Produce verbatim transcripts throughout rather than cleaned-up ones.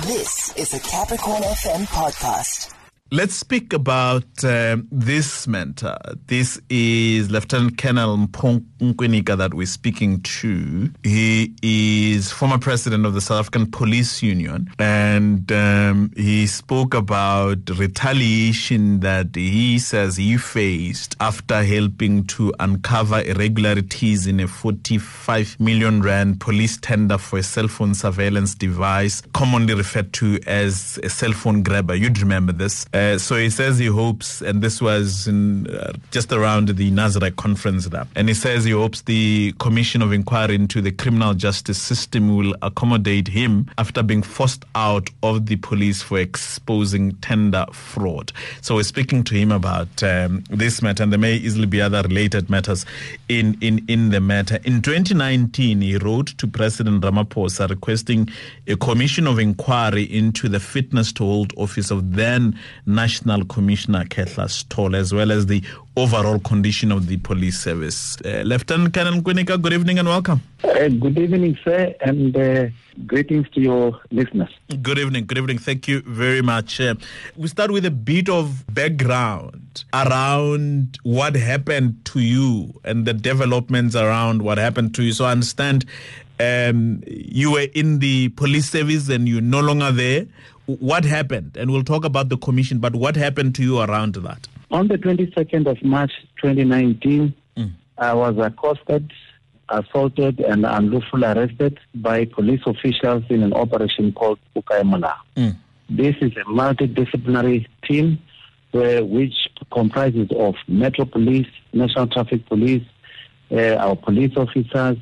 This is a Capricorn F M podcast. Let's speak about uh, this mentor. This is Lieutenant Colonel Mpho Nkwinika that we're speaking to. He is former president of the South African Police Union, and um, he spoke about retaliation that he says he faced after helping to uncover irregularities in a forty-five million rand police tender for a cell phone surveillance device, commonly referred to as a cell phone grabber. You'd remember this. Uh, so he says he hopes, and this was in, uh, just around the Nazareth conference there, and he says he hopes the Commission of Inquiry into the criminal justice system will accommodate him after being forced out of the police for exposing tender fraud. So we're speaking to him about um, this matter, and there may easily be other related matters in, in, in the matter. In twenty nineteen, he wrote to President Ramaphosa requesting a commission of inquiry into the fitness to hold office of then National Commissioner Kehla Stoll, as well as the overall condition of the police service. Uh, Lieutenant Colonel Nkwinika, good evening and welcome. Uh, good evening, sir, and uh, greetings to your listeners. Good evening, good evening. Thank you very much. Uh, we start with a bit of background around what happened to you and the developments around what happened to you. So I understand um, you were in the police service and you're no longer there. What happened? And we'll talk about the commission, but what happened to you around that? On the twenty-second of March twenty nineteen, mm. I was accosted, assaulted, and unlawfully arrested by police officials in an operation called Ukaimana. Mm. This is a multidisciplinary team where, which comprises of Metro Police, National Traffic Police, uh, our police officers,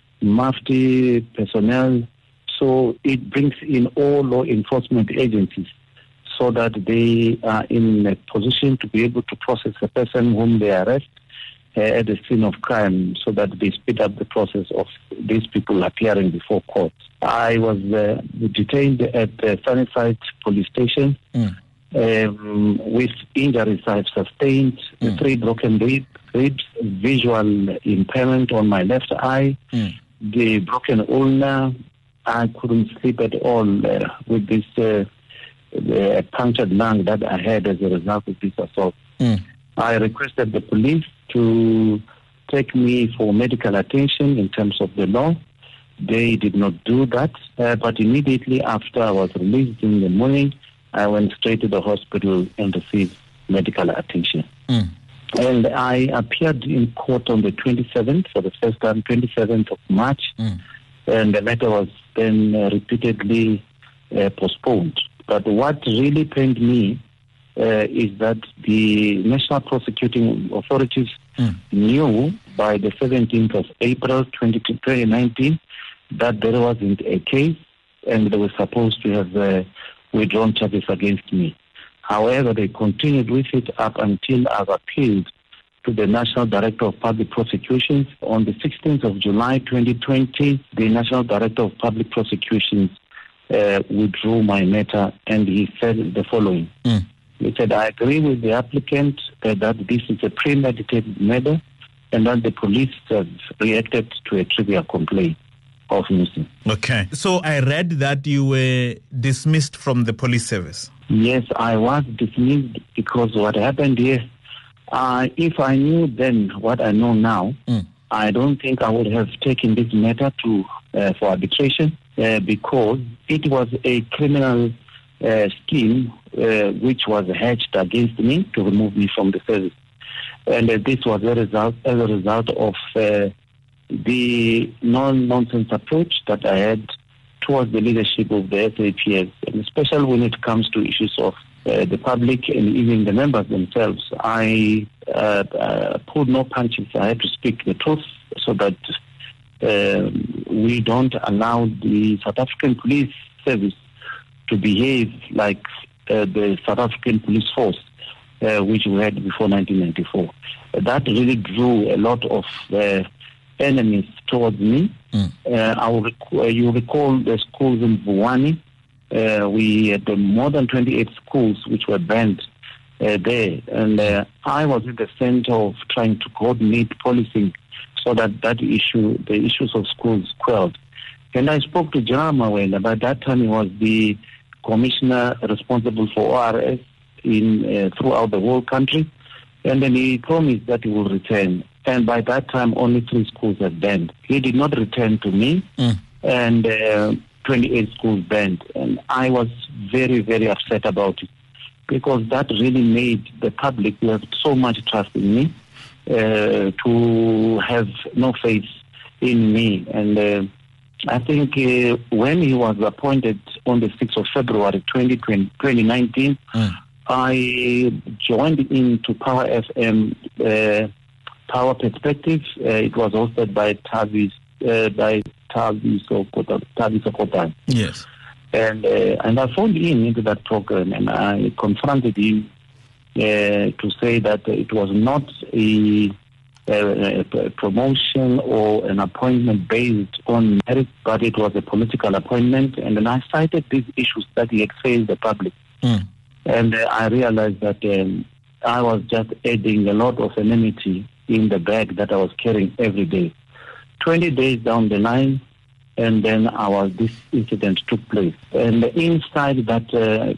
Mufti personnel. So it brings in all law enforcement agencies so that they are in a position to be able to process a person whom they arrest uh, at the scene of crime, so that they speed up the process of these people appearing before court. I was uh, detained at the Sunnyside police station mm. um, with injuries I've sustained, mm. three broken rib, ribs, visual impairment on my left eye, mm. the broken ulna. I couldn't sleep at all uh, with this uh, uh, punctured lung that I had as a result of this assault. Mm. I requested the police to take me for medical attention in terms of the law. They did not do that, uh, but immediately after I was released in the morning, I went straight to the hospital and received medical attention. Mm. And I appeared in court on the twenty-seventh, for the first time, twenty-seventh of March. Mm. And the matter was then uh, repeatedly uh, postponed. But what really pained me uh, is that the National Prosecuting Authorities mm. knew by the seventeenth of April twenty nineteen that there wasn't a case, and they were supposed to have uh, withdrawn charges against me. However, they continued with it up until I've appealed to the National Director of Public Prosecutions. On the sixteenth of July twenty twenty, the National Director of Public Prosecutions uh, withdrew my matter, and he said the following. Mm. He said, I agree with the applicant uh, that this is a premeditated murder, and that the police have reacted to a trivial complaint of missing. Okay. So I read that you were dismissed from the police service. Yes, I was dismissed because what happened here, Uh, if I knew then what I know now, mm. I don't think I would have taken this matter to uh, for arbitration uh, because it was a criminal uh, scheme uh, which was hatched against me to remove me from the service. And uh, this was a result, as a result of uh, the non-nonsense approach that I had towards the leadership of the S A P S, and especially when it comes to issues of Uh, the public and even the members themselves. I uh, uh, pulled no punches. I had to speak the truth so that uh, we don't allow the South African Police Service to behave like uh, the South African Police Force, uh, which we had before nineteen ninety-four. Uh, that really drew a lot of uh, enemies towards me. Mm. Uh, I will rec- uh, you recall the schools in Vuwani. Uh, we had more than twenty-eight schools which were banned uh, there. And uh, I was at the center of trying to coordinate policing so that that issue, the issues of schools quelled. And I spoke to General Mawela. By that time, he was the commissioner responsible for O R S in uh, throughout the whole country, and then he promised that he will return. And by that time, only three schools had banned. He did not return to me, mm. and uh, twenty-eight schools banned. And I was very, very upset about it, because that really made the public who have so much trust in me uh, to have no faith in me. And uh, I think uh, when he was appointed on the sixth of February twenty nineteen, mm. I joined into Power F M, uh, Power Perspective. Uh, it was hosted by Tavis, uh, by Tavis Sokotan. Yes. And uh, and I phoned in into that program, and I confronted him uh, to say that it was not a, a, a promotion or an appointment based on merit, but it was a political appointment. And then I cited these issues that he had failed the public. Mm. And uh, I realized that um, I was just adding a lot of enmity in the bag that I was carrying every day. twenty days down the line, and then our this incident took place. And inside that, uh,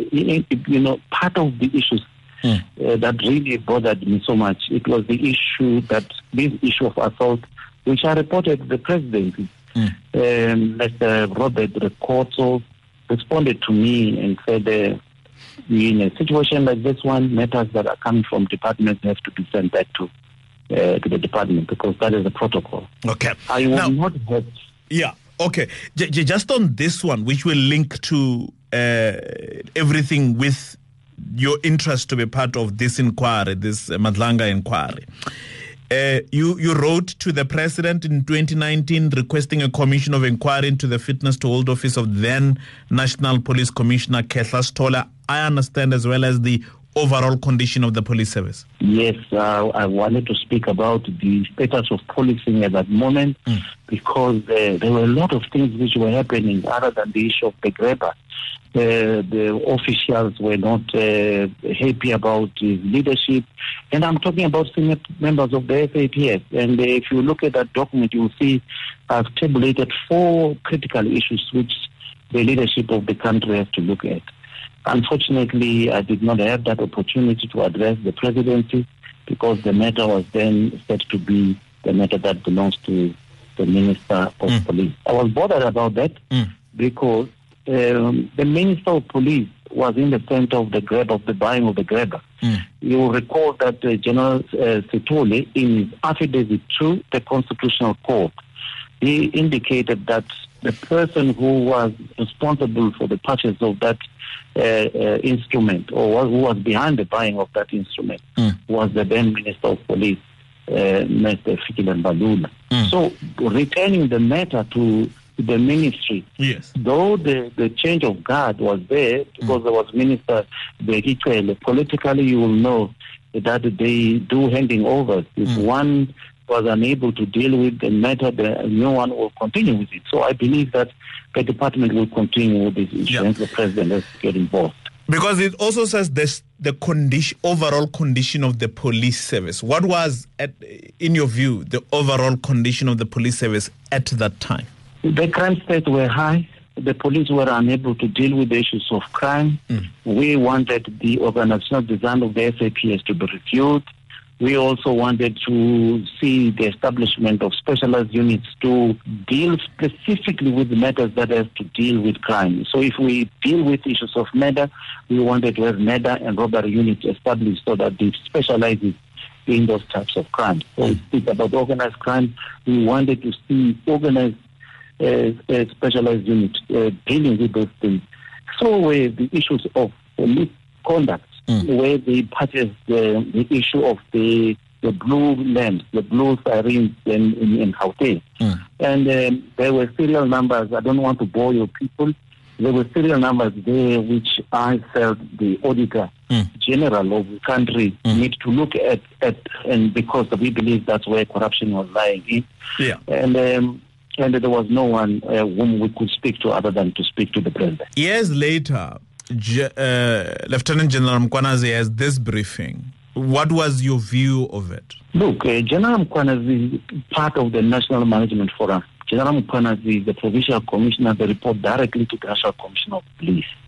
you know, part of the issues mm. uh, that really bothered me so much, it was the issue that this issue of assault, which I reported to the presidency. Mm. Um, Mister Robert Rekotso responded to me and said, uh, in a situation like this one, matters that are coming from departments have to be sent back to uh, to the department, because that is the protocol. Okay. I will now, not have... Yeah, okay. J- j- just on this one, which will link to uh, everything with your interest to be part of this inquiry, this uh, Madlanga inquiry. Uh, you, you wrote to the president in twenty nineteen requesting a commission of inquiry into the fitness to hold office of then National Police Commissioner Kehla Stola. I understand, as well as the overall condition of the police service. Yes, uh, I wanted to speak about the status of policing at that moment, mm. because uh, there were a lot of things which were happening other than the issue of the grabber. Uh, the officials were not uh, happy about his leadership. And I'm talking about senior members of the F A P S. And uh, if you look at that document, you'll see I've tabulated four critical issues which the leadership of the country has to look at. Unfortunately, I did not have that opportunity to address the presidency, because the matter was then said to be the matter that belongs to the Minister of mm. Police. I was bothered about that mm. because um, the Minister of Police was in the center of the grab, of the buying of the grabber. Mm. You will recall that uh, General uh, Sithole, in his affidavit to the Constitutional Court, he indicated that the person who was responsible for the purchase of that uh, uh, instrument, or who was behind the buying of that instrument, mm. was the then Minister of Police, uh, Mister Fikile Mbalula. Mm. So, returning the matter to the ministry, yes, though the, the change of guard was there, because mm. there was Minister Behicele, politically you will know that they do handing over. If mm. one was unable to deal with the matter, the new one will continue with it. So I believe that the department will continue with this issue, yeah. and the president has to get involved. Because it also says this, the condition, overall condition of the police service. What was, at, in your view, the overall condition of the police service at that time? The crime stats were high. The police were unable to deal with the issues of crime. Mm. We wanted the organizational design of the S A P S to be reviewed. We also wanted to see the establishment of specialized units to deal specifically with the matters that have to deal with crime. So if we deal with issues of murder, we wanted to have murder and robbery units established so that they specialize in those types of crimes. So we speak about organized crime. We wanted to see organized uh, uh, specialized units uh, dealing with those things. So uh, the issues of police conduct, Mm. where they purchased the, the issue of the the blue lamps, the blue sirens in, in, in Gauteng. Mm. And um, there were serial numbers. I don't want to bore your people. There were serial numbers there which I felt the auditor mm. general of the country mm. need to look at, at, and because we believe that's where corruption was lying in. Yeah. And um, and there was no one uh, whom we could speak to other than to speak to the president. Years later, G- uh, Lieutenant General Mkwanazi has this briefing. What was your view of it? Look, uh, General Mkwanazi is part of the National Management Forum. General Mkwanazi is the provincial commissioner. They report directly to the National Commissioner of Police.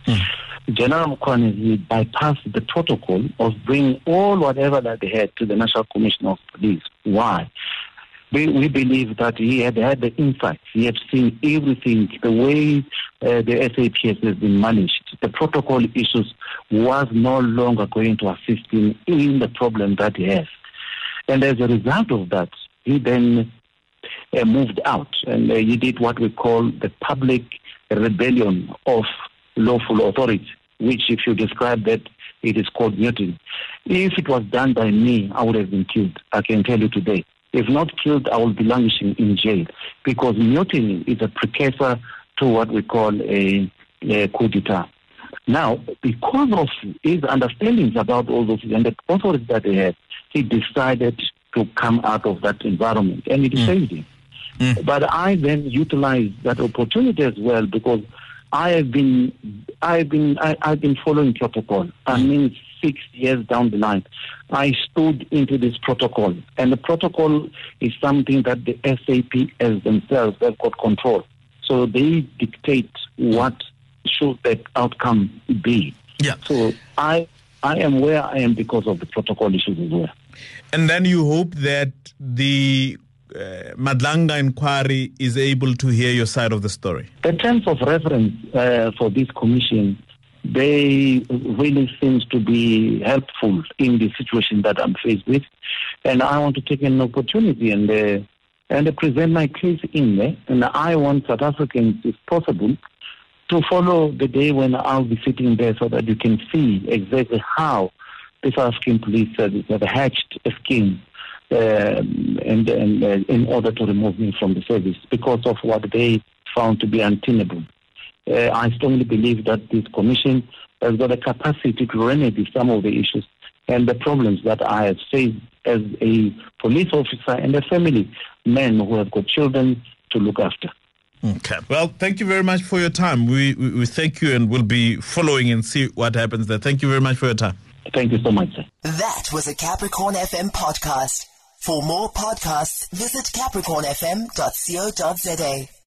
Mm. General Mkhwane, he bypassed the protocol of bringing all whatever that they had to the National Commission of Police. Why? We, we believe that he had had the insight. He had seen everything, the way uh, the S A P S has been managed. The protocol issues was no longer going to assist him in the problem that he has. And as a result of that, he then uh, moved out and uh, he did what we call the public rebellion of lawful authority, which if you describe that, it is called mutiny. If it was done by me, I would have been killed, I can tell you today. If not killed, I will be languishing in jail, because mutiny is a precursor to what we call a, a coup d'etat. Now, because of his understandings about all those and the authorities that they had, he decided to come out of that environment, and it mm. saved him. Mm. But I then utilized that opportunity as well, because I have been, I've been, I, I've been following protocol. I mean, six years down the line, I stood into this protocol, and the protocol is something that the S A P S themselves have got control. So they dictate what should that outcome be. Yeah. So I, I am where I am because of the protocol issues as well. And then you hope that the Uh, Madlanga inquiry is able to hear your side of the story. The terms of reference uh, for this commission, they really seems to be helpful in the situation that I'm faced with, and I want to take an opportunity and uh, and present my case in there. And I want South Africans, if possible, to follow the day when I'll be sitting there, so that you can see exactly how the South African Police Service have hatched a scheme Uh, and, and uh, in order to remove me from the service because of what they found to be untenable. Uh, I strongly believe that this commission has got a capacity to remedy some of the issues and the problems that I have faced as a police officer and a family man who have got children to look after. Okay. Well, thank you very much for your time. We, we, we thank you, and we'll be following and see what happens there. Thank you very much for your time. Thank you so much, sir. That was a Capricorn F M podcast. For more podcasts, visit capricorn f m dot co dot za.